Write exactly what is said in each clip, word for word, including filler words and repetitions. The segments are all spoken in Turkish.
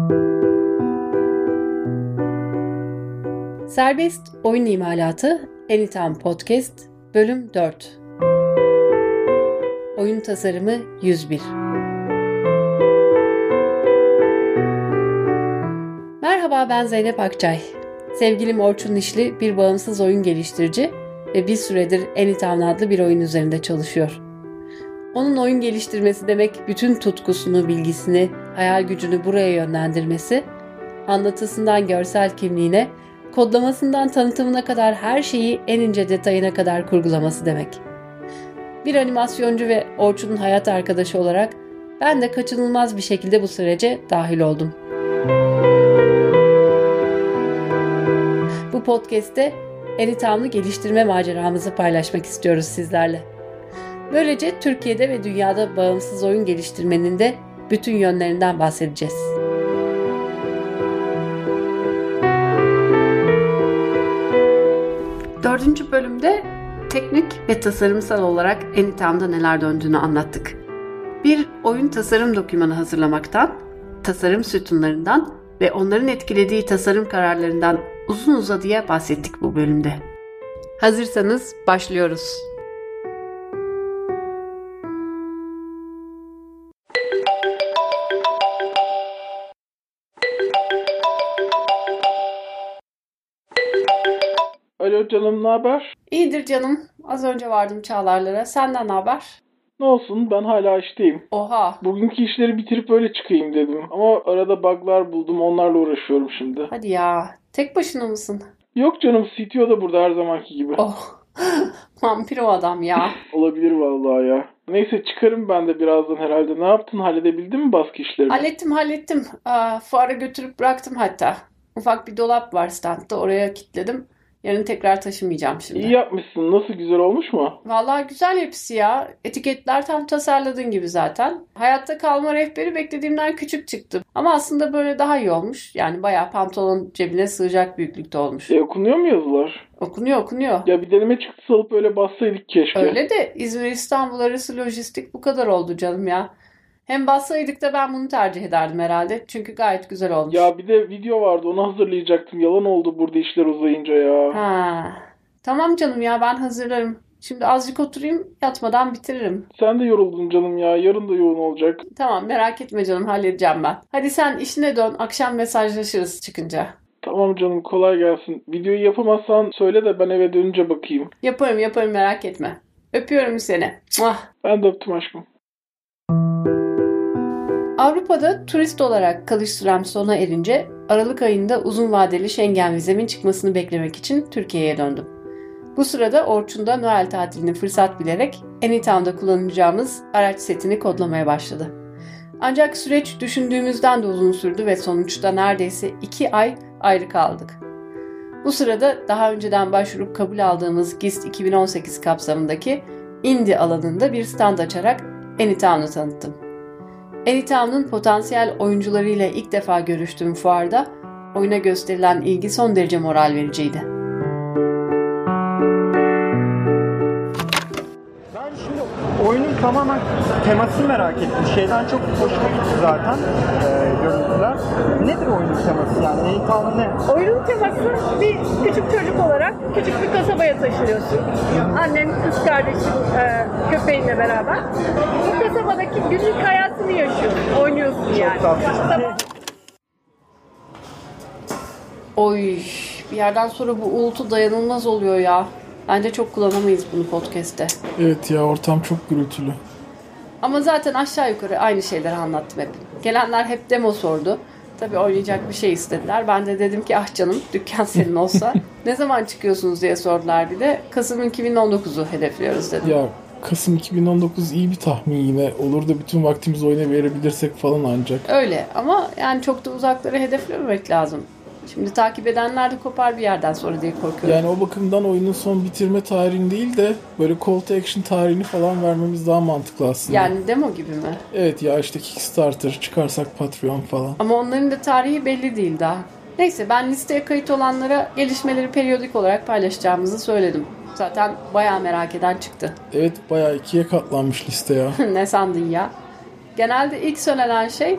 Serbest Oyun İmalatı Anytime Podcast Bölüm dört. Oyun Tasarımı yüz bir. Merhaba, ben Zeynep Akçay. Sevgilim Orçun Nişli bir bağımsız oyun geliştirici ve bir süredir Anytime adlı bir oyun üzerinde çalışıyor. Onun oyun geliştirmesi demek bütün tutkusunu, bilgisini, hayal gücünü buraya yönlendirmesi, anlatısından görsel kimliğine, kodlamasından tanıtımına kadar her şeyi en ince detayına kadar kurgulaması demek. Bir animasyoncu ve Orçun'un hayat arkadaşı olarak ben de kaçınılmaz bir şekilde bu sürece dahil oldum. Bu podcast'te Anytime'lı geliştirme maceramızı paylaşmak istiyoruz sizlerle. Böylece Türkiye'de ve dünyada bağımsız oyun geliştirmenin de bütün yönlerinden bahsedeceğiz. Dördüncü bölümde teknik ve tasarımsal olarak Anytime'da neler döndüğünü anlattık. Bir oyun tasarım dokümanı hazırlamaktan, tasarım sütunlarından ve onların etkilediği tasarım kararlarından uzun uzadıya bahsettik bu bölümde. Hazırsanız başlıyoruz. Alo canım, ne haber? İyidir canım. Az önce vardım Çağlar'lara. Senden ne haber? Ne olsun, ben hala işteyim. Oha. Bugünkü işleri bitirip öyle çıkayım dedim. Ama arada bug'lar buldum, onlarla uğraşıyorum şimdi. Hadi ya. Tek başına mısın? Yok canım, C T O da burada her zamanki gibi. Oh. Vampir o adam ya. Olabilir vallahi ya. Neyse, çıkarım ben de birazdan herhalde. Ne yaptın? Halledebildin mi baskı işlerini? Hallettim hallettim. Aa, fuara götürüp bıraktım hatta. Ufak bir dolap var standta. Oraya kilitledim. Yarın tekrar taşımayacağım şimdi. İyi yapmışsın. Nasıl, güzel olmuş mu? Vallahi güzel hepsi ya. Etiketler tam tasarladığın gibi zaten. Hayatta kalma rehberi beklediğimden küçük çıktı. Ama aslında böyle daha iyi olmuş. Yani bayağı pantolon cebine sığacak büyüklükte olmuş. E, okunuyor mu yazılar? Okunuyor okunuyor. Ya bir deneme çıktısı alıp öyle bassaydık keşke. Öyle de İzmir İstanbul arası lojistik bu kadar oldu canım ya. Hem bassaydık da ben bunu tercih ederdim herhalde. Çünkü gayet güzel olmuş. Ya bir de video vardı, onu hazırlayacaktım. Yalan oldu burada işler uzayınca ya. Ha. Tamam canım ya, ben hazırlarım. Şimdi azıcık oturayım, yatmadan bitiririm. Sen de yoruldun canım ya. Yarın da yoğun olacak. Tamam, merak etme canım, halledeceğim ben. Hadi sen işine dön, akşam mesajlaşırız çıkınca. Tamam canım, kolay gelsin. Videoyu yapamazsan söyle de ben eve dönünce bakayım. Yaparım yaparım, merak etme. Öpüyorum seni. Muah. Ben de öptüm aşkım. Avrupa'da turist olarak kalış sürem sona erince Aralık ayında uzun vadeli Schengen vizemin çıkmasını beklemek için Türkiye'ye döndüm. Bu sırada Orçun'da Noel tatilini fırsat bilerek Anytime'da kullanacağımız araç setini kodlamaya başladı. Ancak süreç düşündüğümüzden de uzun sürdü ve sonuçta neredeyse iki ay ayrı kaldık. Bu sırada daha önceden başvurup kabul aldığımız G I S T iki bin on sekiz kapsamındaki Indie alanında bir stand açarak Anytime'ı tanıttım. Anytime'ın potansiyel oyuncularıyla ilk defa görüştüğüm fuarda oyuna gösterilen ilgi son derece moral vericiydi. Ben şimdi oyunun tamamen temasını merak ettim. Şeyden çok hoşuma gitti zaten e, görüntüler. Nedir oyunun teması yani? Anytime'ın ne? Oyunun teması bir küçük çocuk olarak küçük bir kasabaya taşınıyorsun. Annen, kız kardeşin, e, köpeğinle beraber. Bu kasabadaki günlük hayatını yaşıyorsun, oynuyorsun yani. Çok tatlı. Oy, bir yerden sonra bu uğultu dayanılmaz oluyor ya. Bence çok kullanamayız bunu podcast'te. Evet ya, ortam çok gürültülü. Ama zaten aşağı yukarı aynı şeyleri anlattım hep. Gelenler hep demo sordu. Tabii oynayacak bir şey istediler. Ben de dedim ki ah canım, dükkan senin olsa. Ne zaman çıkıyorsunuz diye sordular bir de. Kasım iki bin on dokuzu hedefliyoruz dedim. Ya Kasım iki bin on dokuz iyi bir tahmin yine. Olur da bütün vaktimizi oyuna verebilirsek falan ancak. Öyle ama yani çok da uzakları hedeflememek lazım. Şimdi takip edenler de kopar bir yerden sonra diye korkuyorum. Yani o bakımdan oyunun son bitirme tarihini değil de böyle call to action tarihini falan vermemiz daha mantıklı aslında. Yani demo gibi mi? Evet ya, işte Kickstarter, çıkarsak Patreon falan. Ama onların da tarihi belli değil daha. Neyse, ben listeye kayıt olanlara gelişmeleri periyodik olarak paylaşacağımızı söyledim. Zaten bayağı merak eden çıktı. Evet, bayağı ikiye katlanmış liste ya. Ne sandın ya? Genelde ilk söylenen şey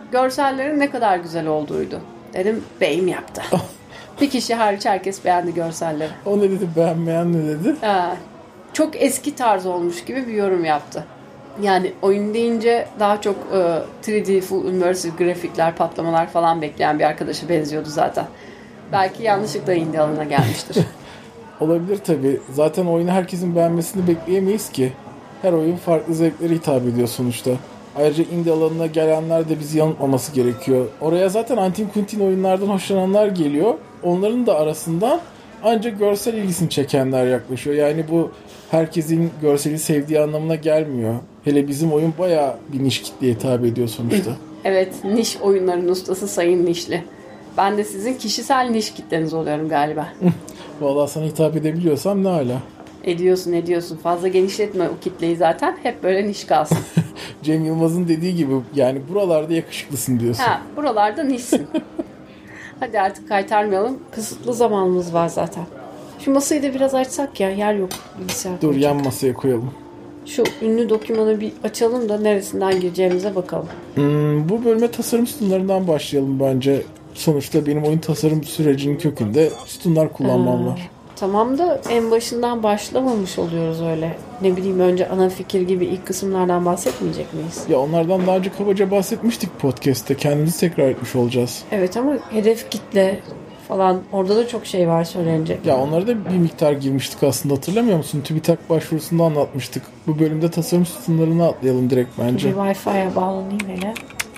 görsellerin ne kadar güzel olduğuydu. Dedim beyim yaptı. Bir kişi hariç herkes beğendi görselleri. O ne dedi, beğenmeyen ne dedi? Ee, çok eski tarz olmuş gibi bir yorum yaptı. Yani oyun deyince daha çok e, üç D full immersive grafikler, patlamalar falan bekleyen bir arkadaşa benziyordu zaten. Belki yanlışlıkla indie alanına gelmiştir. Olabilir tabii. Zaten oyunu herkesin beğenmesini bekleyemeyiz ki. Her oyun farklı zevklere hitap ediyor sonuçta. Ayrıca indie alanına gelenler de bizi yanıltmaması gerekiyor. Oraya zaten antin kuntin oyunlardan hoşlananlar geliyor. Onların da arasından ancak görsel ilgisini çekenler yaklaşıyor. Yani bu herkesin görseli sevdiği anlamına gelmiyor. Hele bizim oyun bayağı bir niş kitleye hitap ediyor sonuçta. Evet, niş oyunların ustası Sayın Nişli. Ben de sizin kişisel niş kitleniz oluyorum galiba. Vallahi sana hitap edebiliyorsam ne hala. Ediyorsun ediyorsun. Fazla genişletme o kitleyi zaten. Hep böyle niş kalsın. Cem Yılmaz'ın dediği gibi yani buralarda yakışıklısın diyorsun. Ha, buralarda nişsin. Hadi artık kaytarmayalım. Kısıtlı zamanımız var zaten. Şu masayı da biraz açsak ya. Yer yok bilgisayar. Dur yan masaya koyalım. Şu ünlü dokümanı bir açalım da neresinden gireceğimize bakalım. Hmm, bu bölüme tasarım sütunlarından başlayalım bence. Sonuçta benim oyun tasarım sürecinin kökünde sütunlar kullanmam Ha. var. Tamam da en başından başlamamış oluyoruz öyle. Ne bileyim önce ana fikir gibi ilk kısımlardan bahsetmeyecek miyiz? Ya onlardan daha önce kabaca bahsetmiştik podcast'te. Kendimizi tekrar etmiş olacağız. Evet ama hedef kitle falan orada da çok şey var söylenecek. Ya onlara da bir miktar girmiştik aslında, hatırlamıyor musun? TÜBİTAK başvurusunda anlatmıştık. Bu bölümde tasarım sütunlarını atlayalım direkt bence. Bir Wi-Fi'ye bağlanayım hele.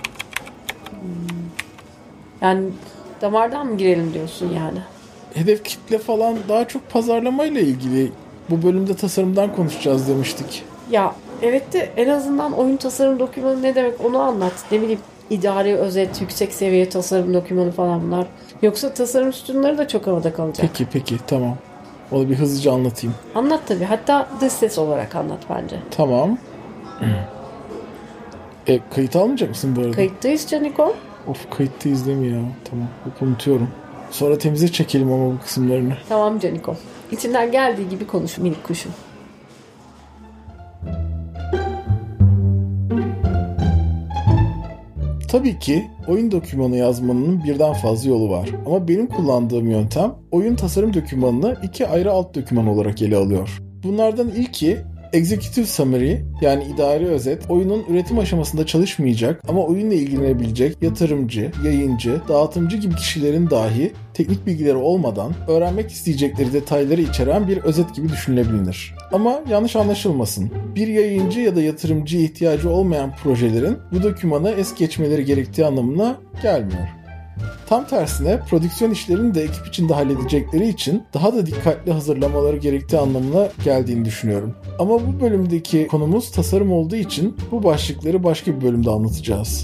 Hmm. Yani damardan mı girelim diyorsun yani? Hedef kitle falan daha çok pazarlamayla ilgili. Bu bölümde tasarımdan konuşacağız demiştik. Ya evet de en azından oyun tasarım dokümanı ne demek onu anlat. Ne bileyim idari özet, yüksek seviye tasarım dokümanı falan bunlar. Yoksa tasarım sütunları da çok havada kalacak. Peki peki tamam. Onu bir hızlıca anlatayım. Anlat tabii. Hatta dış ses olarak anlat bence. Tamam. e, kayıt almayacak mısın bu arada? Kayıttayız Caniko. Of kayıttayız değil mi ya? Tamam. Bak unutuyorum. Sonra temize çekelim ama bu kısımlarını. Tamam Caniko. İçinden geldiği gibi konuş minik kuşum. Tabii ki oyun dokümanı yazmanın birden fazla yolu var. Ama benim kullandığım yöntem oyun tasarım dokümanını iki ayrı alt doküman olarak ele alıyor. Bunlardan ilki Executive Summary, yani idari özet, oyunun üretim aşamasında çalışmayacak ama oyunla ilgilenebilecek yatırımcı, yayıncı, dağıtımcı gibi kişilerin dahi teknik bilgileri olmadan öğrenmek isteyecekleri detayları içeren bir özet gibi düşünülebilir. Ama yanlış anlaşılmasın. Bir yayıncı ya da yatırımcıya ihtiyacı olmayan projelerin bu dokümanı es geçmeleri gerektiği anlamına gelmiyor. Tam tersine prodüksiyon işlerini de ekip içinde halledecekleri için daha da dikkatli hazırlamaları gerektiği anlamına geldiğini düşünüyorum. Ama bu bölümdeki konumuz tasarım olduğu için bu başlıkları başka bir bölümde anlatacağız.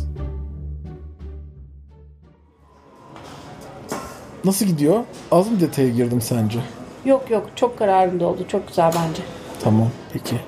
Nasıl gidiyor? Az mı detaya girdim sence? Yok yok çok kararında oldu. Çok güzel bence. Tamam peki.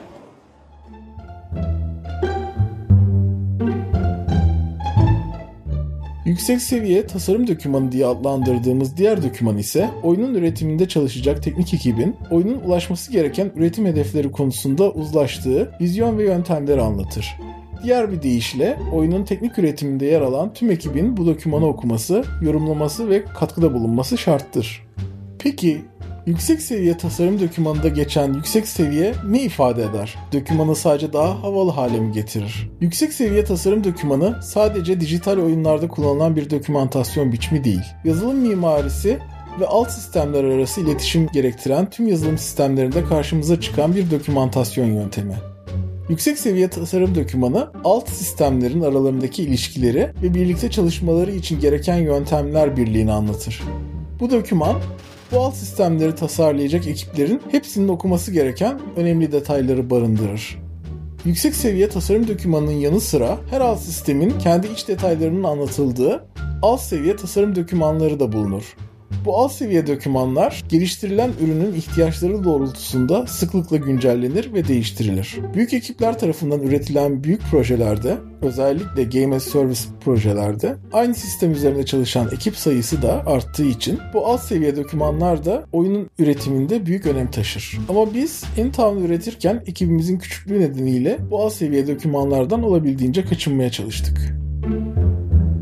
Yüksek seviye tasarım dokümanı diye adlandırdığımız diğer doküman ise oyunun üretiminde çalışacak teknik ekibin oyunun ulaşması gereken üretim hedefleri konusunda uzlaştığı vizyon ve yöntemleri anlatır. Diğer bir deyişle oyunun teknik üretiminde yer alan tüm ekibin bu dokümanı okuması, yorumlaması ve katkıda bulunması şarttır. Peki yüksek seviye tasarım dokümanında geçen yüksek seviye ne ifade eder? Dokümanı sadece daha havalı hale mi getirir? Yüksek seviye tasarım dokümanı sadece dijital oyunlarda kullanılan bir dokümantasyon biçimi değil. Yazılım mimarisi ve alt sistemler arası iletişim gerektiren tüm yazılım sistemlerinde karşımıza çıkan bir dokümantasyon yöntemi. Yüksek seviye tasarım dokümanı alt sistemlerin aralarındaki ilişkileri ve birlikte çalışmaları için gereken yöntemler birliğini anlatır. Bu doküman bu alt sistemleri tasarlayacak ekiplerin hepsinin okuması gereken önemli detayları barındırır. Yüksek seviye tasarım dokümanının yanı sıra her alt sistemin kendi iç detaylarının anlatıldığı alt seviye tasarım dokümanları da bulunur. Bu alt seviye dokümanlar geliştirilen ürünün ihtiyaçları doğrultusunda sıklıkla güncellenir ve değiştirilir. Büyük ekipler tarafından üretilen büyük projelerde, özellikle Game as Service projelerde aynı sistem üzerinde çalışan ekip sayısı da arttığı için bu alt seviye dokümanlar da oyunun üretiminde büyük önem taşır. Ama biz InTown üretirken ekibimizin küçüklüğü nedeniyle bu alt seviye dokümanlardan olabildiğince kaçınmaya çalıştık.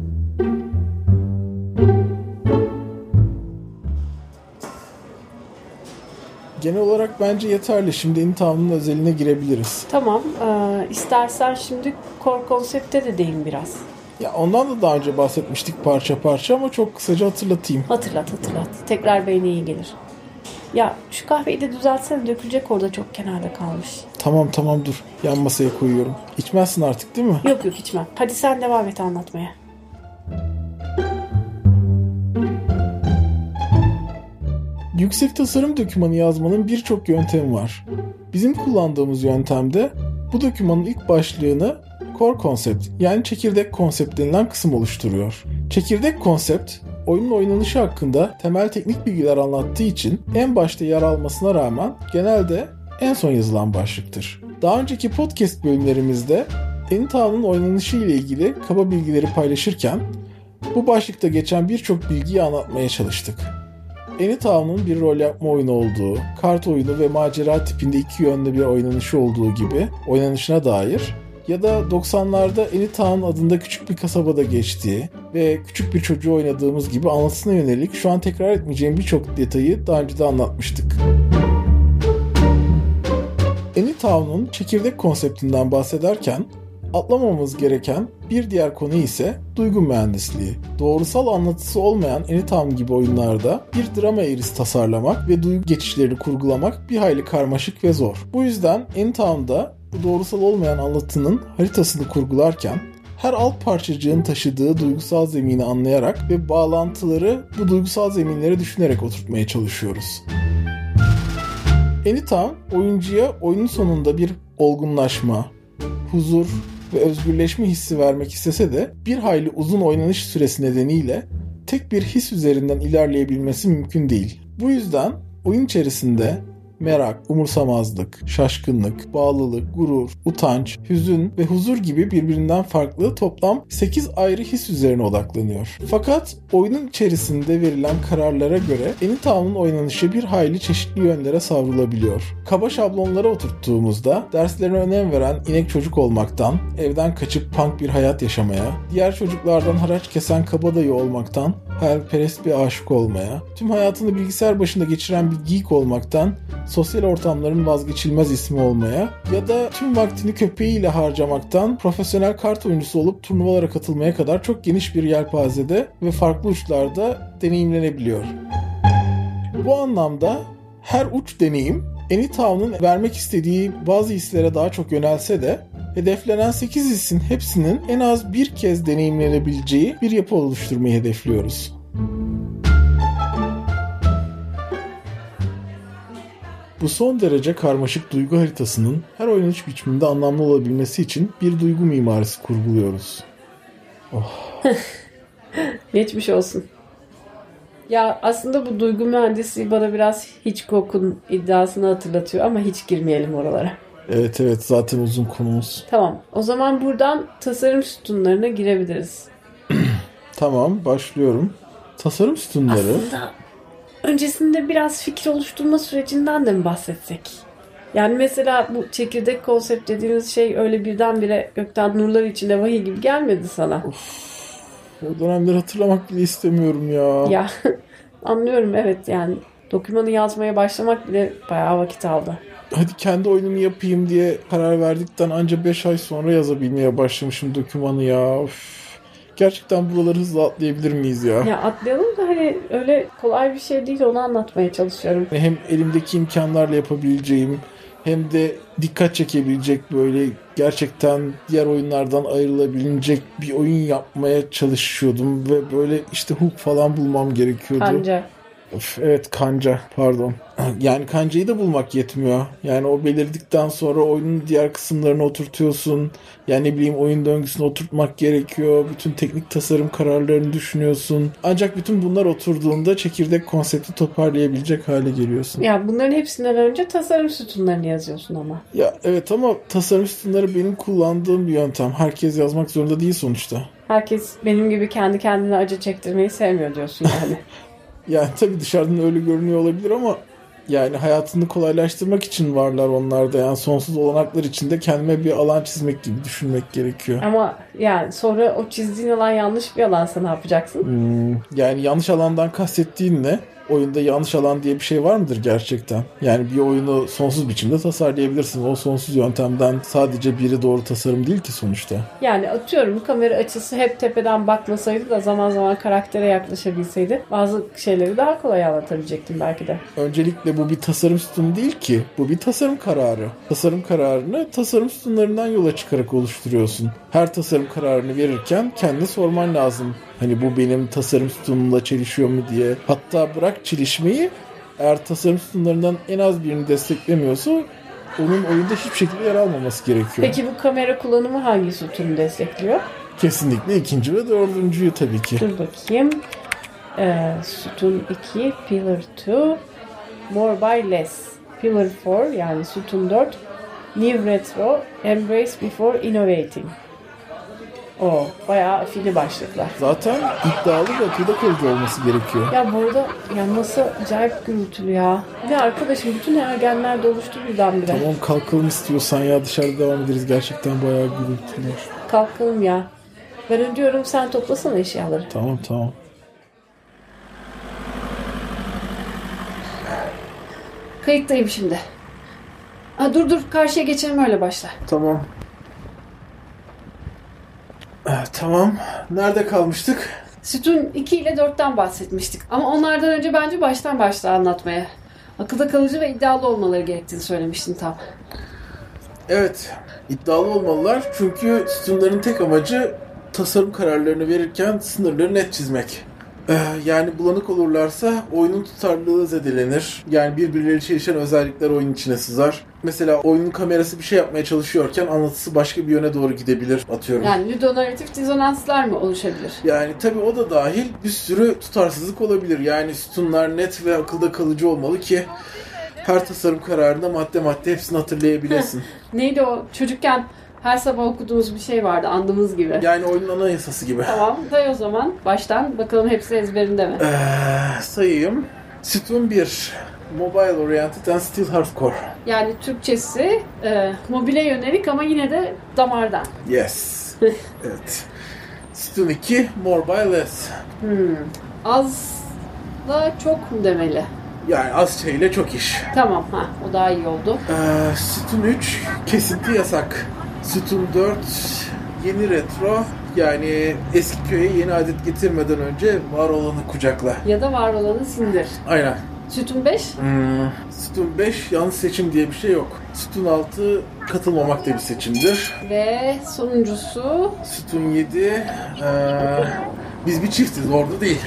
genel olarak bence yeterli. Şimdi Anytown'un özeline girebiliriz. Tamam. E, istersen şimdi core konsepte de değin biraz. Ya ondan da daha önce bahsetmiştik parça parça ama çok kısaca hatırlatayım. Hatırlat hatırlat. Tekrar beyne iyi gelir. Ya şu kahveyi de düzeltsene, dökülecek, orada çok kenarda kalmış. Tamam tamam dur. Yan masaya koyuyorum. İçmezsin artık değil mi? Yok yok içmem. Hadi sen devam et anlatmaya. Yüksek tasarım dokümanı yazmanın birçok yöntemi var. Bizim kullandığımız yöntemde bu dokümanın ilk başlığını core concept yani çekirdek konsept denilen kısım oluşturuyor. Çekirdek konsept oyunun oynanışı hakkında temel teknik bilgiler anlattığı için en başta yer almasına rağmen genelde en son yazılan başlıktır. Daha önceki podcast bölümlerimizde Anytown'un oynanışı ile ilgili kaba bilgileri paylaşırken bu başlıkta geçen birçok bilgiyi anlatmaya çalıştık. Anytown'un bir rol yapma oyunu olduğu, kart oyunu ve macera tipinde iki yönlü bir oynanışı olduğu gibi oynanışına dair ya da doksanlarda Anytown adında küçük bir kasabada geçtiği ve küçük bir çocuğu oynadığımız gibi anlatısına yönelik şu an tekrar etmeyeceğim birçok detayı daha önce de anlatmıştık. Anytown'un çekirdek konseptinden bahsederken atlamamamız gereken bir diğer konu ise duygu mühendisliği. Doğrusal anlatısı olmayan Anytown gibi oyunlarda bir drama eğrisi tasarlamak ve duygu geçişlerini kurgulamak bir hayli karmaşık ve zor. Bu yüzden Anytown'da bu doğrusal olmayan anlatının haritasını kurgularken her alt parçacığın taşıdığı duygusal zemini anlayarak ve bağlantıları bu duygusal zeminlere düşünerek oturtmaya çalışıyoruz. Anytown oyuncuya oyunun sonunda bir olgunlaşma, huzur ve özgürleşme hissi vermek istese de bir hayli uzun oynanış süresi nedeniyle tek bir his üzerinden ilerleyebilmesi mümkün değil. Bu yüzden oyun içerisinde merak, umursamazlık, şaşkınlık, bağlılık, gurur, utanç, hüzün ve huzur gibi birbirinden farklı toplam sekiz ayrı his üzerine odaklanıyor. Fakat oyunun içerisinde verilen kararlara göre Anytown'un oynanışı bir hayli çeşitli yönlere savrulabiliyor. Kaba şablonlara oturttuğumuzda derslerine önem veren inek çocuk olmaktan, evden kaçıp punk bir hayat yaşamaya, diğer çocuklardan haraç kesen kabadayı olmaktan, hayalperest bir aşık olmaya, tüm hayatını bilgisayar başında geçiren bir geek olmaktan, sosyal ortamların vazgeçilmez ismi olmaya ya da tüm vaktini köpeğiyle harcamaktan profesyonel kart oyuncusu olup turnuvalara katılmaya kadar çok geniş bir yelpazede ve farklı uçlarda deneyimlenebiliyor. Bu anlamda her uç deneyim Anytown'un vermek istediği bazı hislere daha çok yönelse de hedeflenen sekiz hissin hepsinin en az bir kez deneyimlenebileceği bir yapı oluşturmayı hedefliyoruz. Bu son derece karmaşık duygu haritasının her oynanış biçiminde anlamlı olabilmesi için bir duygu mimarisi kurguluyoruz. Oh. Geçmiş olsun. Ya aslında bu duygu mühendisliği bana biraz Hitchcock'un iddiasını hatırlatıyor ama hiç girmeyelim oralara. Evet evet zaten uzun konumuz. Tamam, o zaman buradan tasarım sütunlarına girebiliriz. Tamam, başlıyorum. Tasarım sütunları... Aslında öncesinde biraz fikir oluşturma sürecinden de mi bahsetsek? Yani mesela bu çekirdek konsept dediğiniz şey öyle birdenbire gökten nurlar içinde vahiy gibi gelmedi sana. Of, o dönemleri hatırlamak bile istemiyorum ya. Ya anlıyorum, evet, yani dokümanı yazmaya başlamak bile bayağı vakit aldı. Hadi kendi oyunumu yapayım diye karar verdikten anca beş ay sonra yazabilmeye başlamışım dokümanı ya. Of. Gerçekten buraları hızlı atlayabilir miyiz ya? Ya atlayalım da hani öyle kolay bir şey değil, onu anlatmaya çalışıyorum. Hem elimdeki imkanlarla yapabileceğim hem de dikkat çekebilecek, böyle gerçekten diğer oyunlardan ayrılabilecek bir oyun yapmaya çalışıyordum ve böyle işte hook falan bulmam gerekiyordu. Kanca. Of, evet kanca pardon. Yani kancayı da bulmak yetmiyor. Yani o belirdikten sonra oyunun diğer kısımlarını oturtuyorsun. Yani ne bileyim oyun döngüsünü oturtmak gerekiyor. Bütün teknik tasarım kararlarını düşünüyorsun. Ancak bütün bunlar oturduğunda çekirdek konsepti toparlayabilecek hale geliyorsun. Ya bunların hepsinden önce tasarım sütunlarını yazıyorsun ama. Ya evet ama tasarım sütunları benim kullandığım bir yöntem. Herkes yazmak zorunda değil sonuçta. Herkes benim gibi kendi kendine acı çektirmeyi sevmiyor diyorsun yani. Yani tabii dışarıdan öyle görünüyor olabilir ama yani hayatını kolaylaştırmak için varlar onlarda. Yani sonsuz olanaklar içinde kendime bir alan çizmek gibi düşünmek gerekiyor. Ama yani sonra o çizdiğin alan yanlış bir alansa ne yapacaksın? Hmm, yani yanlış alandan kastettiğin ne? oyunda yanlış alan diye bir şey var mıdır gerçekten? Yani bir oyunu sonsuz biçimde tasarlayabilirsin. O sonsuz yöntemden sadece biri doğru tasarım değil ki sonuçta. Yani atıyorum kamera açısı hep tepeden bakmasaydı da zaman zaman karaktere yaklaşabilseydi bazı şeyleri daha kolay anlatabilecektim belki de. Öncelikle bu bir tasarım sütunu değil ki. Bu bir tasarım kararı. Tasarım kararını tasarım sütunlarından yola çıkarak oluşturuyorsun. Her tasarım kararını verirken kendine sorman lazım. Hani bu benim tasarım sütunumla çelişiyor mu diye. Hatta bırak çelişmeyi, eğer tasarım sütunlarından en az birini desteklemiyorsa onun oyunda hiçbir şekilde yer almaması gerekiyor. Peki bu kamera kullanımı hangi sütunu destekliyor? Kesinlikle ikinci ve dördüncüyü tabii ki. Dur bakayım. Ee, sütun iki, Pillar iki, More by Less. Pillar dört yani sütun dört, New Retro, Embrace Before Innovating. O bayağı afili başlıklar. Zaten iddialı ve akılda kalıcı olması gerekiyor. Ya bu arada ya nasıl acayip gürültülü ya. Ya arkadaşım bütün ergenler doluştu birdenbire. Tamam kalkalım istiyorsan ya, dışarıda devam ederiz. Gerçekten bayağı gürültülü. Kalkalım ya. Ben ödüyorum, sen toplasana eşyaları. Tamam tamam. Kayıttayım şimdi. Ha, dur dur karşıya geçelim öyle başla. Tamam. Ee, tamam. Nerede kalmıştık? Sütun iki ile dörtten bahsetmiştik. Ama onlardan önce bence baştan başla anlatmaya. Akılda kalıcı ve iddialı olmaları gerektiğini söylemiştin tam. Evet. iddialı olmalılar. Çünkü sütunların tek amacı tasarım kararlarını verirken sınırları net çizmek. Ee, yani bulanık olurlarsa oyunun tutarlılığı zedelenir. Yani birbirleriyle çelişen özellikler oyun içine sızar. Mesela oyunun kamerası bir şey yapmaya çalışıyorken anlatısı başka bir yöne doğru gidebilir, atıyorum. Yani ludonarratif dizonanslar mı oluşabilir? Yani tabii o da dahil bir sürü tutarsızlık olabilir. Yani sütunlar net ve akılda kalıcı olmalı ki her tasarım kararında madde madde hepsini hatırlayabilesin. Neydi o? Çocukken her sabah okuduğumuz bir şey vardı, andığımız gibi. Yani oyunun anayasası gibi. Tamam, day o zaman. Baştan bakalım hepsi ezberinde mi? Ee, sayayım. Sütun bir. Mobile Oriented and Still Hardcore. Yani Türkçesi e, mobile yönelik ama yine de damardan. Yes. Evet. Sütun iki. More by less. Hmm. Azla çok mu demeli? Yani az şeyle çok iş. Tamam, ha, o daha iyi oldu. Ee, Sütun üç. Kesinti yasak. Sütun dört. Yeni retro. Yani eski köye yeni adet getirmeden önce var olanı kucakla. Ya da var olanı sindir. Aynen. Sütun beş? Hmm. Sütun beş yanlış seçim diye bir şey yok. Sütun altı katılmamak da bir seçimdir. Ve sonuncusu? Sütun yedi ee, biz bir çiftiz, orada değil.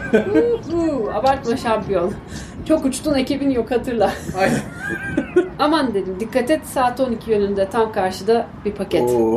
Uhu, abartma şampiyon. Çok uçtun, ekibin yok, hatırla. Aynen. Aman dedim, dikkat et, saat on iki yönünde tam karşıda bir paket. Oo.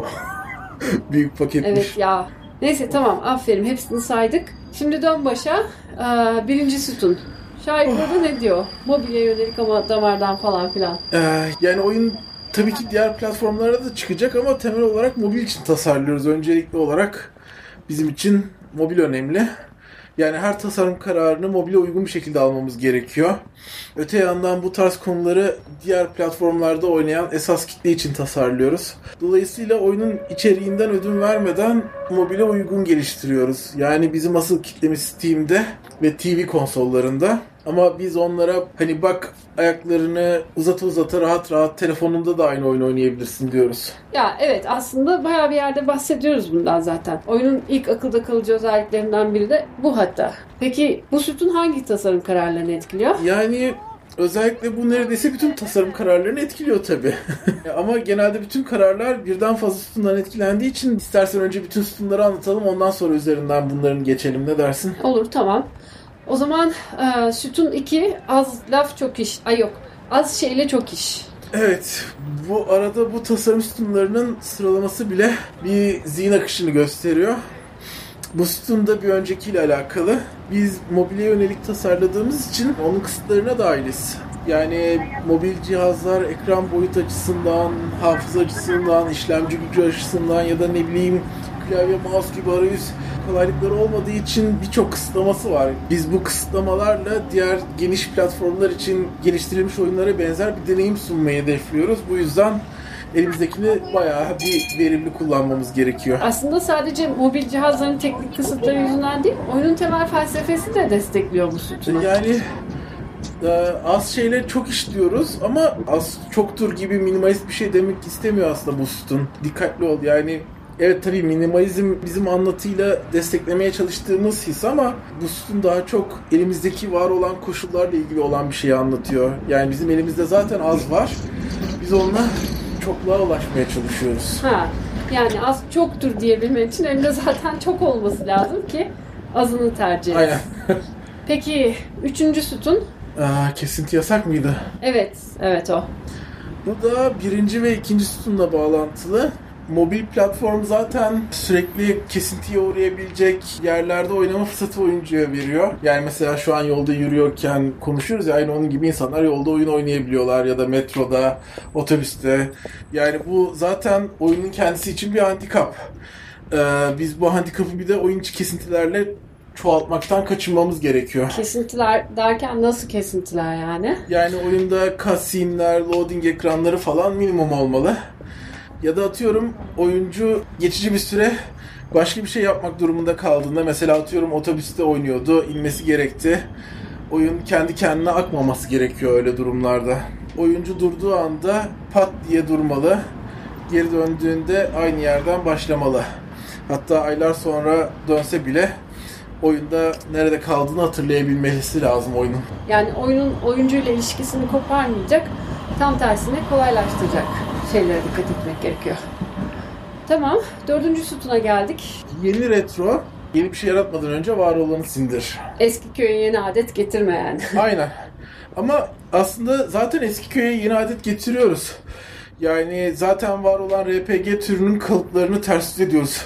Büyük paketmiş. Evet ya. Neyse tamam, aferin, hepsini saydık. Şimdi dön başa. Ee, birinci sütun. Şair burada ne diyor? Mobilya yönelik ama damardan falan filan. Ee, yani oyun tabii ki diğer platformlara da çıkacak ama temel olarak mobil için tasarlıyoruz. Öncelikli olarak bizim için mobil önemli. Yani her tasarım kararını mobile uygun bir şekilde almamız gerekiyor. Öte yandan bu tarz konuları diğer platformlarda oynayan esas kitle için tasarlıyoruz. Dolayısıyla oyunun içeriğinden ödün vermeden mobile uygun geliştiriyoruz. Yani bizim asıl kitlemiz Steam'de ve T V konsollarında. Ama biz onlara hani bak ayaklarını uzata uzata rahat rahat telefonunda da aynı oyun oynayabilirsin diyoruz. Ya evet, aslında bayağı bir yerde bahsediyoruz bundan zaten. Oyunun ilk akılda kalıcı özelliklerinden biri de bu hatta. Peki bu sütun hangi tasarım kararlarını etkiliyor? Yani özellikle bu neredeyse bütün tasarım kararlarını etkiliyor tabii. Ama genelde bütün kararlar birden fazla sütundan etkilendiği için istersen önce bütün sütunları anlatalım, ondan sonra üzerinden bunların geçelim, ne dersin? Olur, tamam. O zaman e, sütun iki, az laf çok iş. Ay yok, az şeyle çok iş. Evet, bu arada bu tasarım sütunlarının sıralaması bile bir zihin akışını gösteriyor. Bu sütun da bir öncekiyle alakalı. Biz mobile yönelik tasarladığımız için onun kısıtlarına dahiliz. Yani mobil cihazlar ekran boyut açısından, hafıza açısından, işlemci gücü açısından ya da ne bileyim klavye, mouse gibi arayüz kolaylıkları olmadığı için birçok kısıtlaması var. Biz bu kısıtlamalarla diğer geniş platformlar için geliştirilmiş oyunlara benzer bir deneyim sunmayı hedefliyoruz. Bu yüzden elimizdekini bayağı bir verimli kullanmamız gerekiyor. Aslında sadece mobil cihazların teknik kısıtları yüzünden değil, oyunun temel felsefesi de destekliyor bu sütunu. Yani az şeyle çok işliyoruz ama az çoktur gibi minimalist bir şey demek istemiyor aslında bu sütun. Dikkatli ol yani. Evet tabii minimalizm bizim anlatıyla desteklemeye çalıştığımız his ama bu sütun daha çok elimizdeki var olan koşullarla ilgili olan bir şeyi anlatıyor. Yani bizim elimizde zaten az var. Biz onunla çokluğa ulaşmaya çalışıyoruz. Ha, yani az çoktur diyebilmen için elinde zaten çok olması lazım ki azını tercih et. Aynen. Peki üçüncü sütun? Aa, kesinti yasak mıydı? Evet, evet o. Bu da birinci ve ikinci sütunla bağlantılı. Mobil platform zaten sürekli kesintiye uğrayabilecek yerlerde oynama fırsatı oyuncuya veriyor. Yani mesela şu an yolda yürüyorken konuşuyoruz ya, aynı onun gibi insanlar yolda oyun oynayabiliyorlar ya da metroda, otobüste. Yani bu zaten oyunun kendisi için bir handikap. Ee, biz bu handikapı bir de oyun içi kesintilerle çoğaltmaktan kaçınmamız gerekiyor. Kesintiler derken nasıl kesintiler yani? Yani oyunda cutscene'ler, loading ekranları falan minimum olmalı. Ya da atıyorum oyuncu geçici bir süre başka bir şey yapmak durumunda kaldığında, mesela atıyorum otobüste oynuyordu, inmesi gerekti. Oyun kendi kendine akmaması gerekiyor öyle durumlarda. Oyuncu durduğu anda pat diye durmalı. Geri döndüğünde aynı yerden başlamalı. Hatta aylar sonra dönse bile oyunda nerede kaldığını hatırlayabilmesi lazım oyunun. Yani oyunun oyuncuyla ilişkisini koparmayacak, tam tersine kolaylaştıracak şeylere dikkat etmek gerekiyor. Tamam, dördüncü sütuna geldik. Yeni retro, yeni bir şey yaratmadan önce var olanı sindir. Eski köye yeni adet getirme yani. Aynen. Ama aslında zaten eski köye yeni adet getiriyoruz. Yani zaten var olan R P G türünün kalıplarını ters yüz ediyoruz.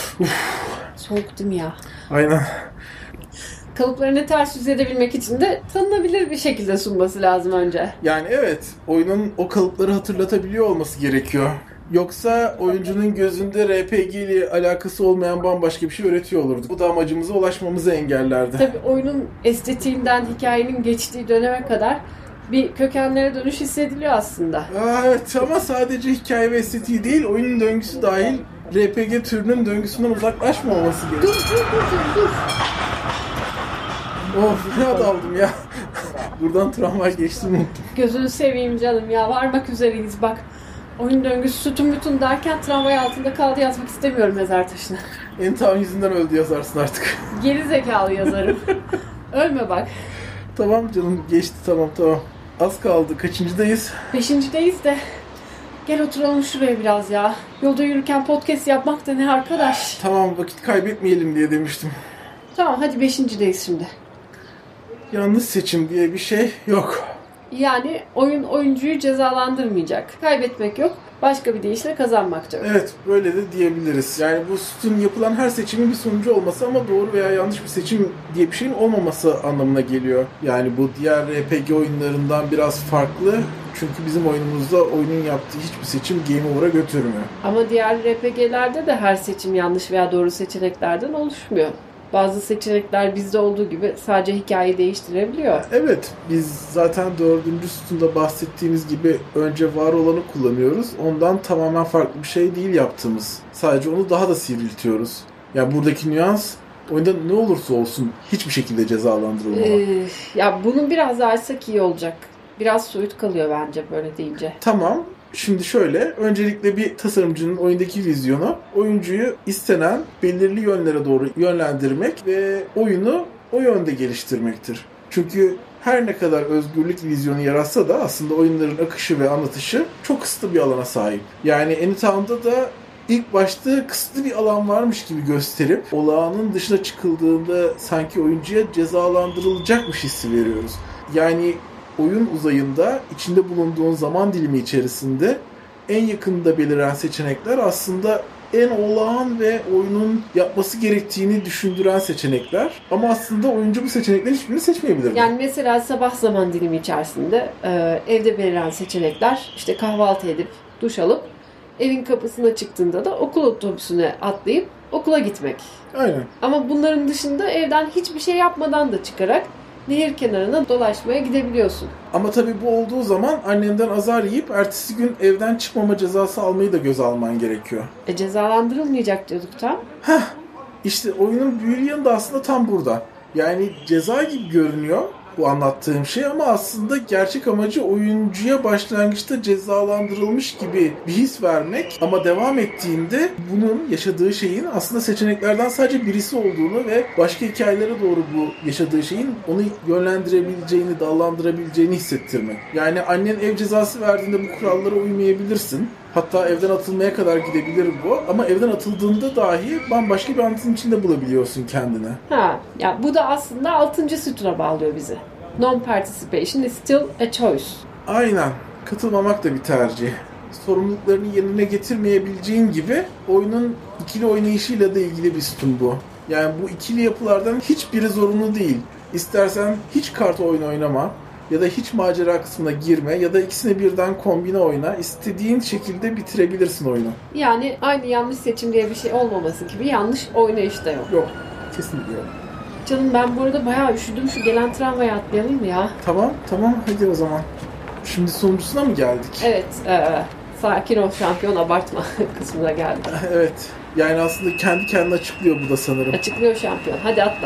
Soğuk değil mi ya? Aynen. Kalıplarını ters yüz edebilmek için de tanınabilir bir şekilde sunması lazım önce. Yani evet, oyunun o kalıpları hatırlatabiliyor olması gerekiyor. Yoksa oyuncunun gözünde R P G ile alakası olmayan bambaşka bir şey üretiyor olurduk. Bu da amacımıza ulaşmamızı engellerdi. Tabii oyunun estetiğinden hikayenin geçtiği döneme kadar bir kökenlere dönüş hissediliyor aslında. Aa, evet ama sadece hikaye ve estetiği değil, oyunun döngüsü dahil R P G türünün döngüsünden uzaklaşmaması gerekiyor. Dur dur dur dur. Of, ne daldım ya. Buradan tramvay geçtim unuttum. Gözünü seveyim canım ya, varmak üzereyiz bak. Oyun döngüsü sütun bütün derken tramvay altında kaldı yazmak istemiyorum mezar taşına. En tam yüzünden öldü yazarsın artık. Geri zekalı yazarım. Ölme bak. Tamam canım, geçti, tamam tamam. Az kaldı, kaçıncıdayız? Beşincideyiz de. Gel oturalım şuraya biraz ya. Yolda yürürken podcast yapmak da ne arkadaş. Tamam, vakit kaybetmeyelim diye demiştim. Tamam hadi beşincideyiz şimdi. Yanlış seçim diye bir şey yok. Yani oyun oyuncuyu cezalandırmayacak. Kaybetmek yok. Başka bir deyişle kazanmak da yok. Evet, böyle de diyebiliriz. Yani bu sütun yapılan her seçimin bir sonucu olması ama doğru veya yanlış bir seçim diye bir şeyin olmaması anlamına geliyor. Yani bu diğer R P G oyunlarından biraz farklı. Çünkü bizim oyunumuzda oyunun yaptığı hiçbir seçim game over'a götürmüyor. Ama diğer R P G'lerde de her seçim yanlış veya doğru seçeneklerden oluşmuyor. Bazı seçenekler bizde olduğu gibi sadece hikayeyi değiştirebiliyor. Evet, biz zaten dördüncü sütunda bahsettiğimiz gibi önce var olanı kullanıyoruz. Ondan tamamen farklı bir şey değil yaptığımız. Sadece onu daha da sivriltiyoruz. Yani buradaki nüans oyunda ne olursa olsun hiçbir şekilde cezalandırılmamalı. Ee, ya bunun biraz daha açsak iyi olacak. Biraz soyut kalıyor bence böyle deyince. Tamam. Şimdi şöyle, öncelikle bir tasarımcının oyundaki vizyonu, oyuncuyu istenen belirli yönlere doğru yönlendirmek ve oyunu o yönde geliştirmektir. Çünkü her ne kadar özgürlük vizyonu yaratsa da aslında oyunların akışı ve anlatışı çok kısıtlı bir alana sahip. Yani Anytown'da da ilk başta kısıtlı bir alan varmış gibi gösterip olağanın dışına çıkıldığında sanki oyuncuya cezalandırılacakmış hissi veriyoruz. Yani oyun uzayında içinde bulunduğun zaman dilimi içerisinde en yakında beliren seçenekler aslında en olağan ve oyunun yapması gerektiğini düşündüren seçenekler. Ama aslında oyuncu bu seçeneklerin hiçbirini seçmeyebilir. Yani mesela sabah zaman dilimi içerisinde e, evde beliren seçenekler, işte kahvaltı edip duş alıp evin kapısına çıktığında da okul otobüsüne atlayıp okula gitmek. Aynen. Ama bunların dışında evden hiçbir şey yapmadan da çıkarak nehir kenarına dolaşmaya gidebiliyorsun. Ama tabii bu olduğu zaman annenden azar yiyip ertesi gün evden çıkmama cezası almayı da göze alman gerekiyor. E cezalandırılmayacak diyorduk tam. Heh, işte oyunun büyülü yanı da aslında tam burada. Yani ceza gibi görünüyor bu anlattığım şey ama aslında gerçek amacı oyuncuya başlangıçta cezalandırılmış gibi bir his vermek ama devam ettiğinde bunun yaşadığı şeyin aslında seçeneklerden sadece birisi olduğunu ve başka hikayelere doğru bu yaşadığı şeyin onu yönlendirebileceğini, dallandırabileceğini hissettirmek. Yani annen ev cezası verdiğinde bu kurallara uymayabilirsin. Hatta evden atılmaya kadar gidebilir bu. Ama evden atıldığında dahi bambaşka bir anlatım içinde bulabiliyorsun kendini. Ha, ya bu da aslında altıncı sütuna bağlıyor bizi. Non-participation is still a choice. Aynen. Katılmamak da bir tercih. Sorumluluklarını yerine getirmeyebileceğin gibi oyunun ikili oynayışıyla da ilgili bir sütun bu. Yani bu ikili yapılardan hiçbiri zorunlu değil. İstersen hiç kart oyunu oynama ya da hiç macera kısmına girme ya da ikisini birden kombine oyna. İstediğin şekilde bitirebilirsin oyunu. Yani aynı yanlış seçim diye bir şey olmaması gibi yanlış oynayış da yok. Yok. Kesinlikle yok. Canım ben bu arada bayağı üşüdüm. Şu gelen tramvaya atlayalım mı ya? Tamam tamam hadi o zaman. Şimdi sonuncusuna mı geldik? Evet. E, sakin ol şampiyon abartma kısmına geldik. Evet. Yani aslında kendi kendine açıklıyor bu da sanırım. Açıklıyor şampiyon. Hadi atla.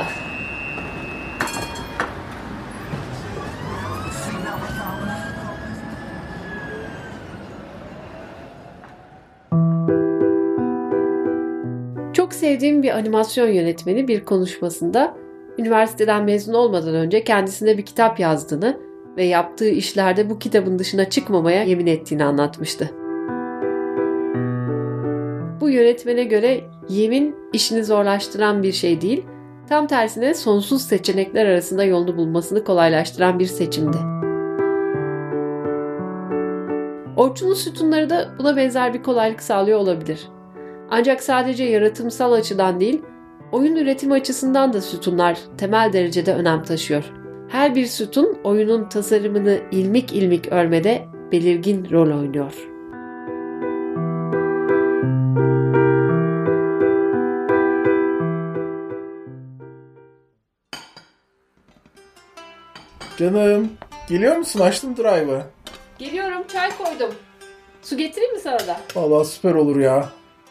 Çok sevdiğim bir animasyon yönetmeni bir konuşmasında üniversiteden mezun olmadan önce kendisine bir kitap yazdığını ve yaptığı işlerde bu kitabın dışına çıkmamaya yemin ettiğini anlatmıştı. Bu yönetmene göre yemin işini zorlaştıran bir şey değil, tam tersine sonsuz seçenekler arasında yolunu bulmasını kolaylaştıran bir seçimdi. Orçun'un sütunları da buna benzer bir kolaylık sağlıyor olabilir. Ancak sadece yaratımsal açıdan değil, oyun üretimi açısından da sütunlar temel derecede önem taşıyor. Her bir sütun oyunun tasarımını ilmik ilmik örmede belirgin rol oynuyor. Canım, geliyor musun? Açtım drive'ı. Geliyorum, çay koydum. Su getireyim mi sana da? Vallahi süper olur ya.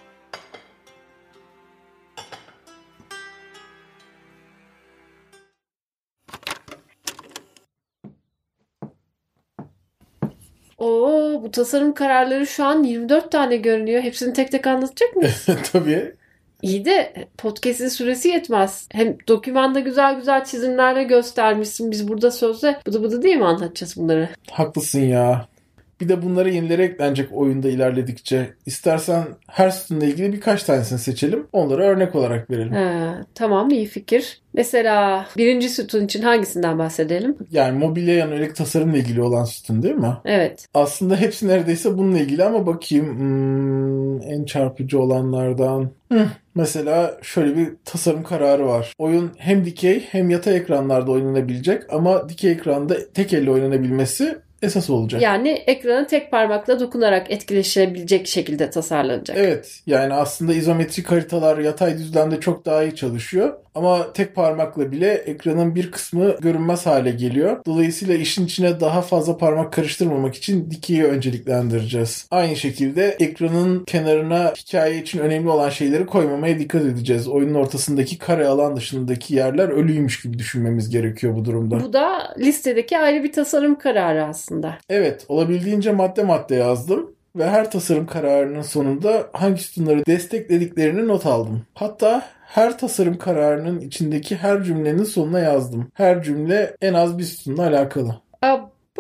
Oo, bu tasarım kararları şu an yirmi dört tane görünüyor. Hepsini tek tek anlatacak mıyız? Tabii. İyi de podcast'in süresi yetmez. Hem dokümanda güzel güzel çizimlerle göstermişsin. Biz burada sözde bıdı bıdı değil mi anlatacağız bunları? Haklısın ya. Bir de bunlara yenileri eklenecek oyunda ilerledikçe. İstersen her sütunla ilgili birkaç tanesini seçelim. Onları örnek olarak verelim. He, tamam, iyi fikir. Mesela birinci sütun için hangisinden bahsedelim? Yani mobilya yönelik tasarımla ilgili olan sütun değil mi? Evet. Aslında hepsi neredeyse bununla ilgili ama bakayım hmm, en çarpıcı olanlardan. Hı, mesela şöyle bir tasarım kararı var. Oyun hem dikey hem yatay ekranlarda oynanabilecek ama dikey ekranda tek elle oynanabilmesi esas olacak. Yani ekrana tek parmakla dokunarak etkileşebilecek şekilde tasarlanacak. Evet. Yani aslında izometrik haritalar yatay düzlemde çok daha iyi çalışıyor. Ama tek parmakla bile ekranın bir kısmı görünmez hale geliyor. Dolayısıyla işin içine daha fazla parmak karıştırmamak için dikeyi önceliklendireceğiz. Aynı şekilde ekranın kenarına hikaye için önemli olan şeyleri koymamaya dikkat edeceğiz. Oyunun ortasındaki kare alan dışındaki yerler ölüymüş gibi düşünmemiz gerekiyor bu durumda. Bu da listedeki ayrı bir tasarım kararı aslında. Evet, olabildiğince madde madde yazdım. Ve her tasarım kararının sonunda hangi sütunları desteklediklerini not aldım. Hatta her tasarım kararının içindeki her cümlenin sonuna yazdım. Her cümle en az bir sütunla alakalı. Abu.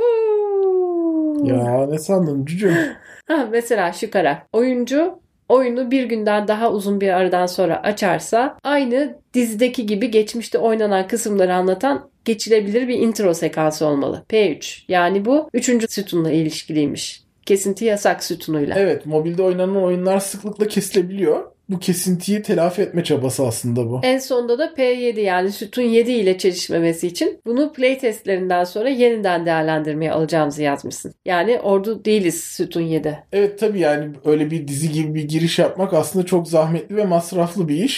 Ya ne sandın cücüm? Ha, mesela şu karar. Oyuncu oyunu bir günden daha uzun bir aradan sonra açarsa aynı dizideki gibi geçmişte oynanan kısımları anlatan geçilebilir bir intro sekansı olmalı. P üç. Yani bu üçüncü sütunla ilişkiliymiş. Kesinti yasak sütunuyla. Evet, mobilde oynanan oyunlar sıklıkla kesilebiliyor. Bu kesintiyi telafi etme çabası aslında bu. En sonunda da P yedi yani sütun yedi ile çelişmemesi için bunu playtestlerinden sonra yeniden değerlendirmeye alacağımızı yazmışsın. Yani ordu değiliz sütun yedi. Evet tabii yani öyle bir dizi gibi bir giriş yapmak aslında çok zahmetli ve masraflı bir iş.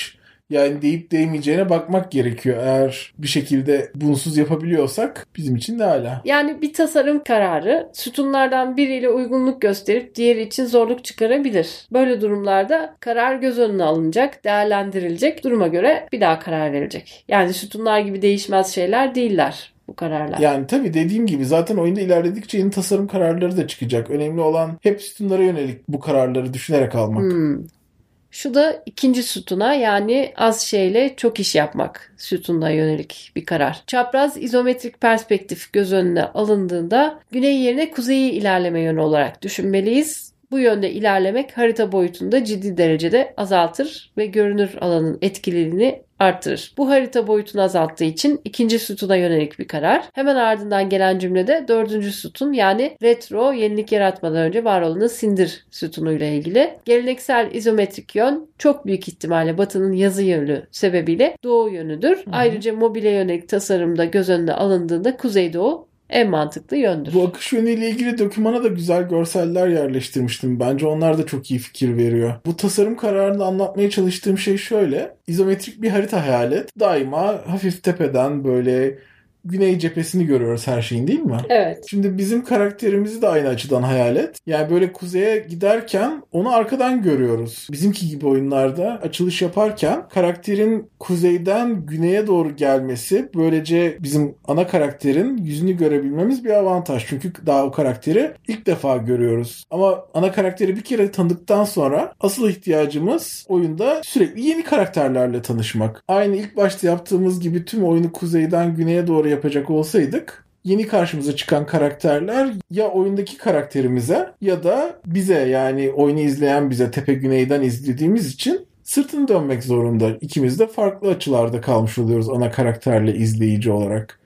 Yani deyip değmeyeceğine bakmak gerekiyor. Eğer bir şekilde bunsuz yapabiliyorsak bizim için de hala. Yani bir tasarım kararı sütunlardan biriyle uygunluk gösterip diğeri için zorluk çıkarabilir. Böyle durumlarda karar göz önüne alınacak, değerlendirilecek, duruma göre bir daha karar verilecek. Yani sütunlar gibi değişmez şeyler değiller bu kararlar. Yani tabii dediğim gibi zaten oyunda ilerledikçe yeni tasarım kararları da çıkacak. Önemli olan hep sütunlara yönelik bu kararları düşünerek almak. Hmm. Şu da ikinci sütuna, yani az şeyle çok iş yapmak sütununa yönelik bir karar. Çapraz izometrik perspektif göz önüne alındığında güney yerine kuzeyi ilerleme yönü olarak düşünmeliyiz. Bu yönde ilerlemek harita boyutunu da ciddi derecede azaltır ve görünür alanın etkililiğini artırır. Bu harita boyutunu azalttığı için ikinci sütuna yönelik bir karar. Hemen ardından gelen cümlede dördüncü sütun, yani retro, yenilik yaratmadan önce var olanı sindir sütunuyla ilgili. Geleneksel izometrik yön çok büyük ihtimalle Batı'nın yazı yönü sebebiyle doğu yönüdür. Hı hı. Ayrıca mobile yönelik tasarımda göz önüne alındığında kuzeydoğu en mantıklı yöndür. Bu akış yönüyle ilgili dokümana da güzel görseller yerleştirmiştim. Bence onlar da çok iyi fikir veriyor. Bu tasarım kararında anlatmaya çalıştığım şey şöyle. İzometrik bir harita hayal et. Daima hafif tepeden böyle güney cephesini görüyoruz her şeyin, değil mi? Evet. Şimdi bizim karakterimizi de aynı açıdan hayal et. Yani böyle kuzeye giderken onu arkadan görüyoruz. Bizimki gibi oyunlarda açılış yaparken karakterin kuzeyden güneye doğru gelmesi, böylece bizim ana karakterin yüzünü görebilmemiz bir avantaj. Çünkü daha o karakteri ilk defa görüyoruz. Ama ana karakteri bir kere tanıdıktan sonra asıl ihtiyacımız oyunda sürekli yeni karakterlerle tanışmak. Aynı ilk başta yaptığımız gibi tüm oyunu kuzeyden güneye doğru yapacak olsaydık, yeni karşımıza çıkan karakterler ya oyundaki karakterimize ya da bize, yani oyunu izleyen bize, tepe güneyden izlediğimiz için sırtını dönmek zorunda. İkimiz de farklı açılarda kalmış oluyoruz ana karakterle izleyici olarak.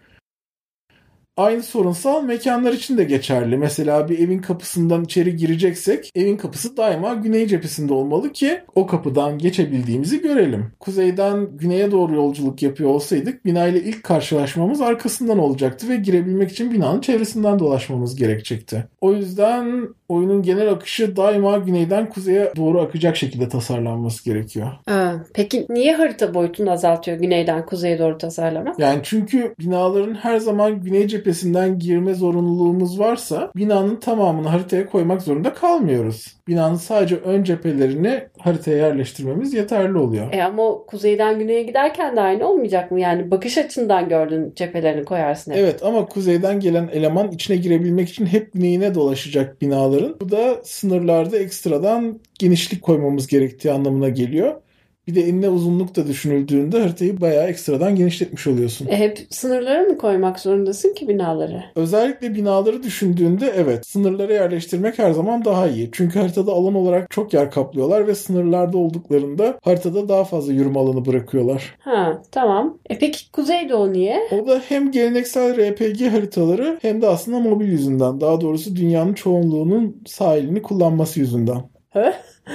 Aynı sorunsal mekanlar için de geçerli. Mesela bir evin kapısından içeri gireceksek evin kapısı daima güney cephesinde olmalı ki o kapıdan geçebildiğimizi görelim. Kuzeyden güneye doğru yolculuk yapıyor olsaydık binayla ilk karşılaşmamız arkasından olacaktı ve girebilmek için binanın çevresinden dolaşmamız gerekecekti. O yüzden oyunun genel akışı daima güneyden kuzeye doğru akacak şekilde tasarlanması gerekiyor. Aa, peki niye harita boyutunu azaltıyor güneyden kuzeye doğru tasarlamak? Yani çünkü binaların her zaman güney cephesinden girme zorunluluğumuz varsa binanın tamamını haritaya koymak zorunda kalmıyoruz. Binanın sadece ön cephelerini haritaya yerleştirmemiz yeterli oluyor. E ama o kuzeyden güneye giderken de aynı olmayacak mı? Yani bakış açından gördüğün cephelerini koyarsın hep. Evet, ama kuzeyden gelen eleman içine girebilmek için hep güneyine dolaşacak binaların. Bu da sınırlarda ekstradan genişlik koymamız gerektiği anlamına geliyor. Bir de enine uzunluk da düşünüldüğünde haritayı bayağı ekstradan genişletmiş oluyorsun. E hep sınırları mı koymak zorundasın ki binaları? Özellikle binaları düşündüğünde evet, sınırlara yerleştirmek her zaman daha iyi. Çünkü haritada alan olarak çok yer kaplıyorlar ve sınırlarda olduklarında haritada daha fazla yürüme alanı bırakıyorlar. Ha, tamam. E peki Kuzeydoğu niye? O da hem geleneksel R P G haritaları hem de aslında mobil yüzünden. Daha doğrusu dünyanın çoğunluğunun sahilini kullanması yüzünden. Hı?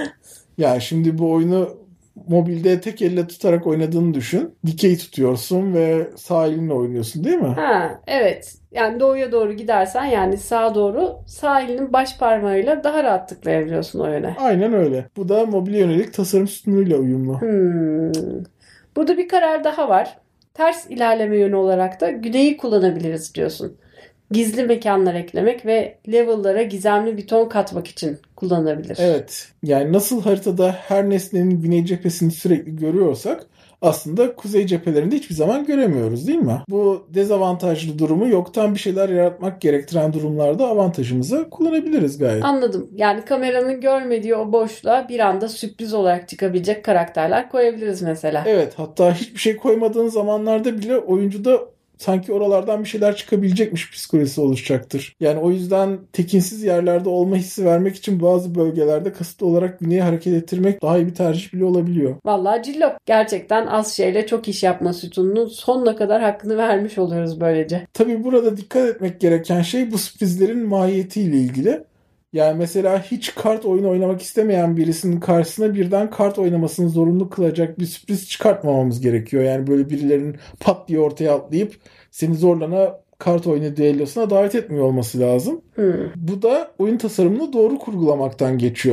Yani şimdi bu oyunu mobilde tek elle tutarak oynadığını düşün. Dikey tutuyorsun ve sahilinle oynuyorsun, değil mi? Ha, evet. Yani doğuya doğru gidersen, yani sağa doğru sahilinin baş parmağıyla daha rahat tıklayabiliyorsun o yöne. Aynen öyle. Bu da mobile yönelik tasarım sütunuyla uyumlu. Hmm. Burada bir karar daha var. Ters ilerleme yönü olarak da güneyi kullanabiliriz diyorsun. Gizli mekanlar eklemek ve level'lara gizemli bir ton katmak için kullanılabilir. Evet. Yani nasıl haritada her nesnenin güney cephesini sürekli görüyorsak aslında kuzey cephelerinde hiçbir zaman göremiyoruz, değil mi? Bu dezavantajlı durumu yoktan bir şeyler yaratmak gerektiren durumlarda avantajımıza kullanabiliriz gayet. Anladım. Yani kameranın görmediği o boşluğa bir anda sürpriz olarak çıkabilecek karakterler koyabiliriz mesela. Evet. Hatta hiçbir şey koymadığın zamanlarda bile oyuncuda sanki oralardan bir şeyler çıkabilecekmiş psikolojisi oluşacaktır. Yani o yüzden tekinsiz yerlerde olma hissi vermek için bazı bölgelerde kasıtlı olarak güneye hareket ettirmek daha iyi bir tercih bile olabiliyor. Vallahi cillop. Gerçekten az şeyle çok iş yapma sütununun sonuna kadar hakkını vermiş oluyoruz böylece. Tabii burada dikkat etmek gereken şey bu sürprizlerin mahiyetiyle ilgili. Yani mesela hiç kart oyunu oynamak istemeyen birisinin karşısına birden kart oynamasını zorunlu kılacak bir sürpriz çıkartmamamız gerekiyor. Yani böyle birilerinin pat diye ortaya atlayıp seni zorlana kart oyunu düellosuna davet etmiyor olması lazım. Hmm. Bu da oyun tasarımını doğru kurgulamaktan geçiyor.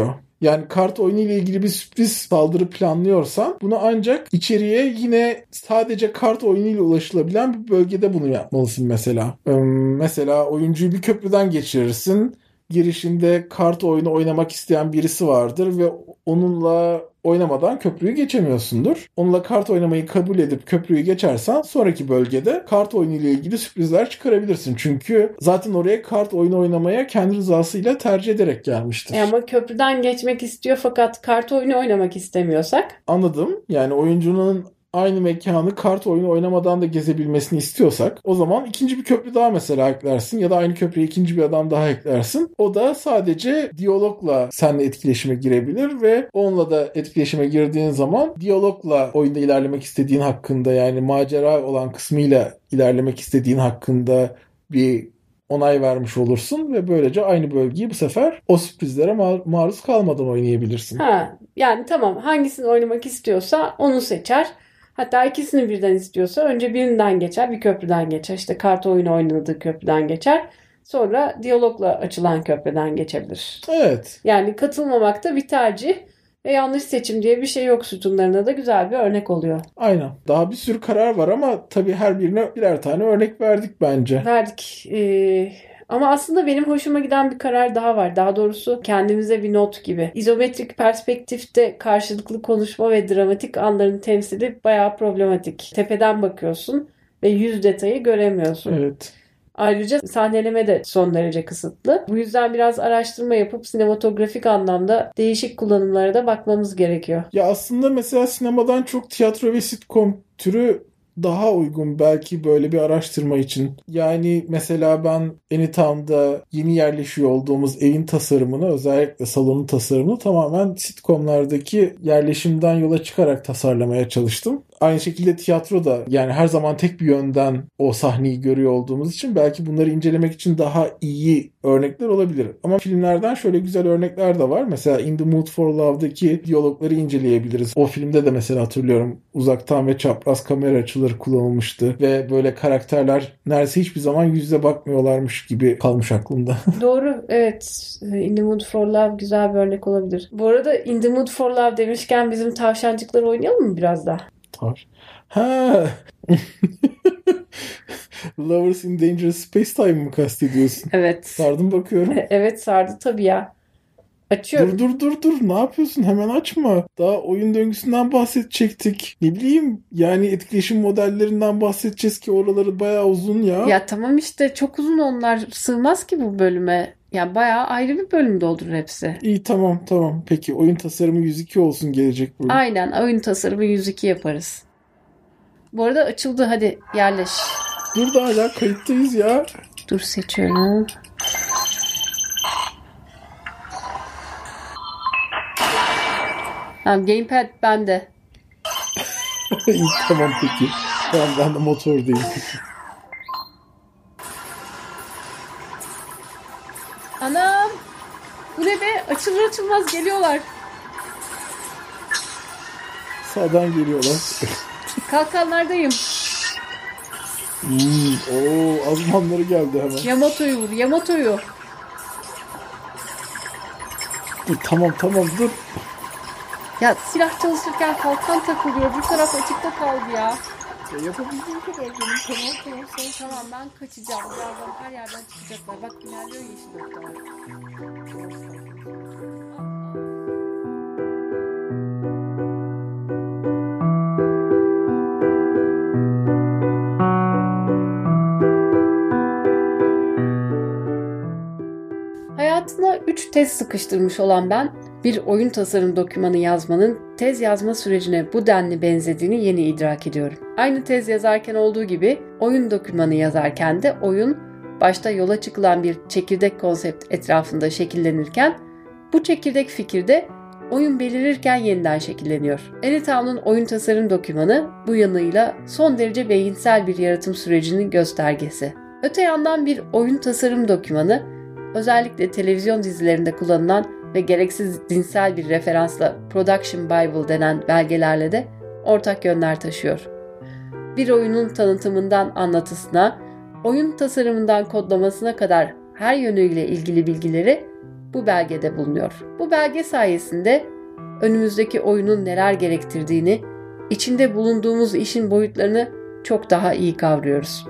Yani kart oyunu ile ilgili bir sürpriz saldırı planlıyorsan bunu ancak içeriye yine sadece kart oyunu ile ulaşılabilen bir bölgede bunu yapmalısın mesela. Ee, mesela oyuncuyu bir köprüden geçirirsin. Girişinde kart oyunu oynamak isteyen birisi vardır ve onunla oynamadan köprüyü geçemiyorsundur. Onunla kart oynamayı kabul edip köprüyü geçersen sonraki bölgede kart oyunu ile ilgili sürprizler çıkarabilirsin. Çünkü zaten oraya kart oyunu oynamaya kendi rızasıyla tercih ederek gelmiştir. E ama köprüden geçmek istiyor fakat kart oyunu oynamak istemiyorsak? Anladım. Yani oyuncunun aynı mekanı kart oyunu oynamadan da gezebilmesini istiyorsak o zaman ikinci bir köprü daha mesela eklersin ya da aynı köprüye ikinci bir adam daha eklersin. O da sadece diyalogla seninle etkileşime girebilir ve onunla da etkileşime girdiğin zaman diyalogla oyunda ilerlemek istediğin hakkında, yani macera olan kısmıyla ilerlemek istediğin hakkında bir onay vermiş olursun ve böylece aynı bölgeyi bu sefer o sürprizlere mar- maruz kalmadan oynayabilirsin. Ha, yani tamam, hangisini oynamak istiyorsa onu seçer. Hatta ikisini birden istiyorsa önce birinden geçer, bir köprüden geçer. İşte kart oyunu oynadığı köprüden geçer. Sonra diyalogla açılan köprüden geçebilir. Evet. Yani katılmamak da bir tercih ve yanlış seçim diye bir şey yok, sütunlarına da güzel bir örnek oluyor. Aynen. Daha bir sürü karar var ama tabii her birine birer tane örnek verdik bence. Verdik. Ee, ama aslında benim hoşuma giden bir karar daha var. Daha doğrusu kendimize bir not gibi. İzometrik perspektifte karşılıklı konuşma ve dramatik anların temsili bayağı problematik. Tepeden bakıyorsun ve yüz detayı göremiyorsun. Evet. Ayrıca sahneleme de son derece kısıtlı. Bu yüzden biraz araştırma yapıp sinematografik anlamda değişik kullanımlara da bakmamız gerekiyor. Ya aslında mesela sinemadan çok tiyatro ve sitcom türü daha uygun belki böyle bir araştırma için. Yani mesela ben Anytown'da yeni yerleşiyor olduğumuz evin tasarımını, özellikle salonun tasarımını tamamen sitcomlardaki yerleşimden yola çıkarak tasarlamaya çalıştım. Aynı şekilde tiyatro da, yani her zaman tek bir yönden o sahneyi görüyor olduğumuz için belki bunları incelemek için daha iyi örnekler olabilir. Ama filmlerden şöyle güzel örnekler de var. Mesela In the Mood for Love'daki diyalogları inceleyebiliriz. O filmde de mesela hatırlıyorum uzaktan ve çapraz kamera açıları kullanılmıştı ve böyle karakterler neredeyse hiçbir zaman yüz yüze bakmıyorlarmış gibi kalmış aklımda. Doğru, evet. In the Mood for Love güzel bir örnek olabilir. Bu arada In the Mood for Love demişken bizim tavşancıkları oynayalım mı biraz daha? Var. Ha. Lovers in Dangerous Space Time mı kastediyorsun? Evet. Sardım bakıyorum. Evet, sardı tabii ya. Açıyorum. Dur dur dur dur. Ne yapıyorsun? Hemen açma. Daha oyun döngüsünden bahsedecektik. Ne bileyim, yani etkileşim modellerinden bahsedeceğiz ki oraları bayağı uzun ya. Ya tamam işte, çok uzun, onlar sığmaz ki bu bölüme. Yani bayağı ayrı bir bölüm doldurur hepsi. İyi, tamam tamam. Peki oyun tasarımı yüz iki olsun gelecek bölüm. Aynen, oyun tasarımı yüz iki yaparız. Bu arada açıldı, hadi yerleş. Dur da hala kayıttayız ya. Dur, seçiyorum. Tamam, gamepad bende. İyi, tamam peki. Tamam, ben de motordayım peki. Anam! Bu ne be? Açılır açılmaz geliyorlar. Sağdan geliyorlar. Kalkanlardayım. Hmm, oo, azmanları geldi hemen. Yamato'yu vur, Yamato'yu. Dur, tamam tamam dur. Ya silah çalışırken kalkan takılıyor. Bir taraf açıkta kaldı ya. Ya yapabildiğim kadar benim, tamam tamam. Sen... Tamam, ben kaçacağım. Birazdan her yerden çıkacaklar. Bak, ilerliyor yeşil noktalar. Hayatına üç tez sıkıştırmış olan ben, bir oyun tasarım dokümanı yazmanın tez yazma sürecine bu denli benzediğini yeni idrak ediyorum. Aynı tez yazarken olduğu gibi oyun dokümanı yazarken de oyun başta yola çıkılan bir çekirdek konsept etrafında şekillenirken, bu çekirdek fikirde oyun belirirken yeniden şekilleniyor. Anytown'un oyun tasarım dokümanı bu yanıyla son derece beyinsel bir yaratım sürecinin göstergesi. Öte yandan bir oyun tasarım dokümanı, özellikle televizyon dizilerinde kullanılan ve gereksiz dinsel bir referansla Production Bible denen belgelerle de ortak yönler taşıyor. Bir oyunun tanıtımından anlatısına, oyun tasarımından kodlamasına kadar her yönüyle ilgili bilgileri bu belgede bulunuyor. Bu belge sayesinde önümüzdeki oyunun neler gerektirdiğini, içinde bulunduğumuz işin boyutlarını çok daha iyi kavruyoruz.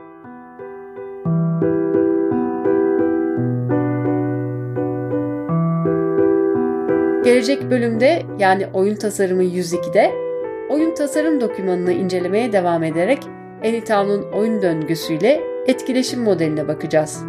Gelecek bölümde, yani oyun tasarımı yüz iki'de oyun tasarım dokümanını incelemeye devam ederek Anytown'un oyun döngüsüyle etkileşim modeline bakacağız.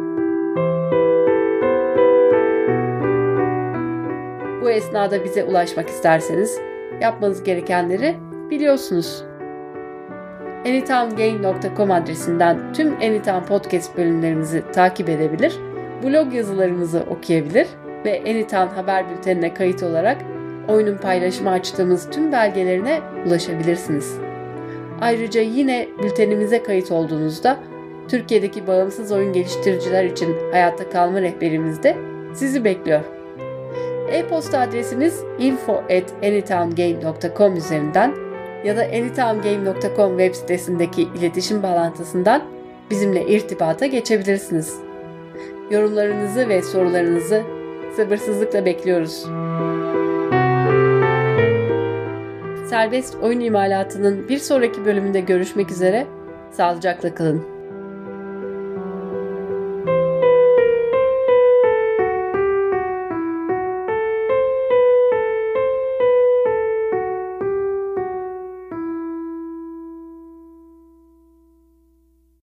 Bu esnada bize ulaşmak isterseniz yapmanız gerekenleri biliyorsunuz. anytowngame nokta com adresinden tüm Anytown Podcast bölümlerimizi takip edebilir, blog yazılarımızı okuyabilir ve Anytown haber bültenine kayıt olarak oyunun paylaşımı açtığımız tüm belgelerine ulaşabilirsiniz. Ayrıca yine bültenimize kayıt olduğunuzda Türkiye'deki bağımsız oyun geliştiriciler için hayatta kalma rehberimiz de sizi bekliyor. E-posta adresimiz info at anytowngame nokta com üzerinden ya da anytowngame nokta com web sitesindeki iletişim bağlantısından bizimle irtibata geçebilirsiniz. Yorumlarınızı ve sorularınızı sabırsızlıkla bekliyoruz. Serbest oyun imalatının bir sonraki bölümünde görüşmek üzere, sağlıcakla kalın.